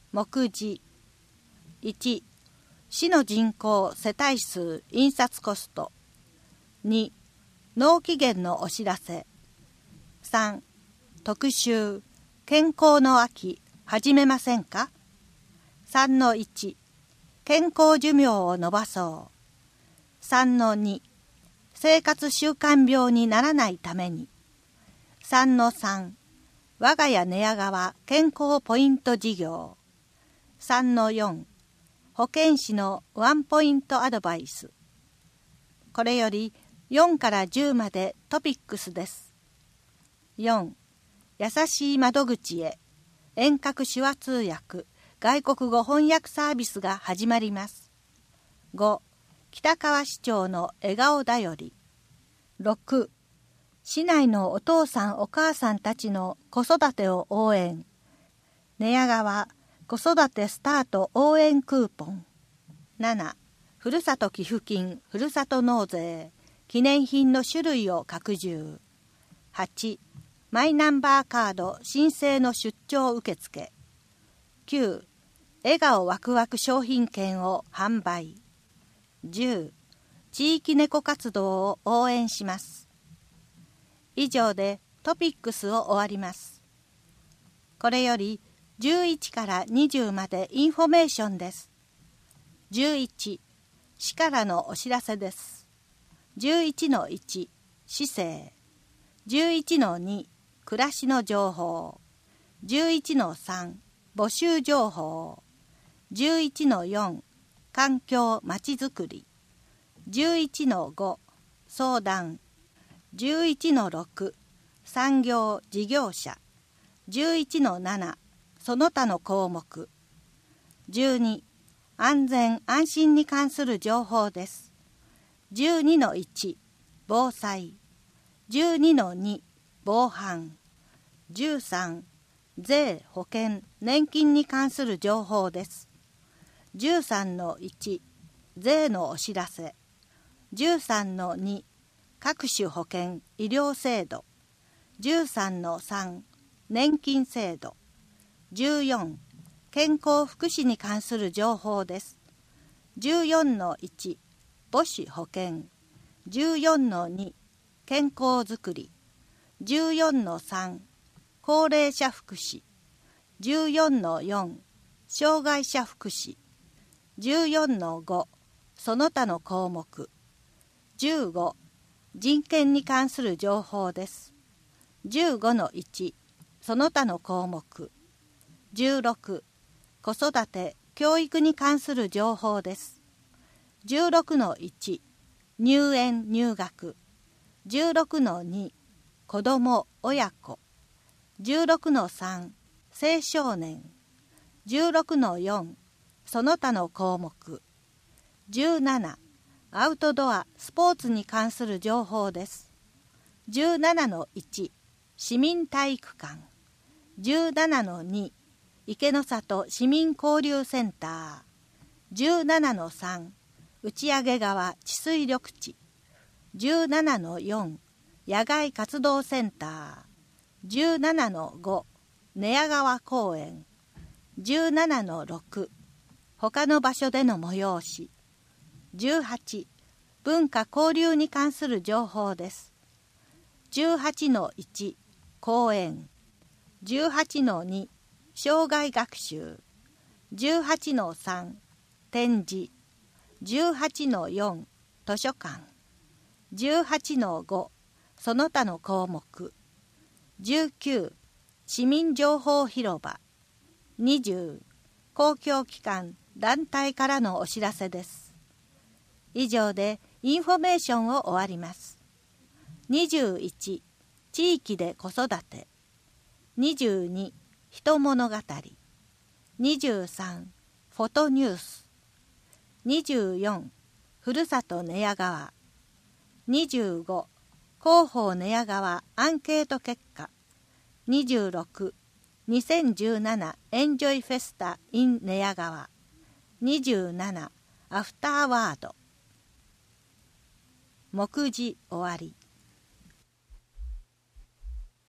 目次1、市の人口世帯数印刷コスト。2、納期限のお知らせ。3、特集健康の秋始めませんか。3-1、健康寿命を延ばそう。3-2、生活習慣病にならないために。3-3、我が家寝屋川健康ポイント事業。3-4、保健師のワンポイントアドバイス。これより4から10までトピックスです。4、優しい窓口へ遠隔手話通訳外国語翻訳サービスが始まります。5、北川市長の笑顔だより。6、市内のお父さんお母さんたちの子育てを応援。寝屋川子育てスタート応援クーポン。7、ふるさと寄付金ふるさと納税記念品の種類を拡充。8、マイナンバーカード申請の出張受付。9、笑顔ワクワク商品券を販売。10、地域猫活動を応援します。以上でトピックスを終わります。これより11から20までインフォメーションです。11、市からのお知らせです。11-1、市政。11-2、暮らしの情報。11-3、募集情報。11-4、環境まちづくり。11-5、相談。11-6、産業事業者。11-7、その他の項目。12、安全安心に関する情報です。12-1、防災。12-2、防犯。13、税保険年金に関する情報です。13-1、税のお知らせ。13-2、各種保険医療制度。13-3、年金制度。14、健康福祉に関する情報です。14-1、母子保険。14-2、健康づくり。14-3、高齢者福祉。14-4、障害者福祉。14-5、その他の項目。15、人権に関する情報です。15-1、その他の項目。16、子育て・教育に関する情報です。16-1、入園・入学。16-2、子ども・親子。16-3、青少年。16-4、その他の項目。17、アウトドア・スポーツに関する情報です。17-1、市民体育館。17-2、池の里市民交流センター。17-3、打上川治水緑地。17-4、野外活動センター。17-5、寝屋川公園。17-6、他の場所での催し。18、文化交流に関する情報です。18-1、講演。18-2、障害学習。18-3、展示。18-4、図書館。18-5、その他の項目。19、市民情報広場。20、公共機関・団体からのお知らせです。以上でインフォメーションを終わります。21、地域で子育て。22、人物語。23、フォトニュース。24、ふるさと寝屋川。25、広報寝屋川アンケート結果。26、2017エンジョイフェスタ in 寝屋川。27、アフターワード。目次終わり。